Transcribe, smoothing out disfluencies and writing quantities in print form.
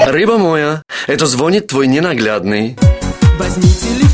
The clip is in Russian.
Рыба моя, это звонит твой ненаглядный. Возьми телефон.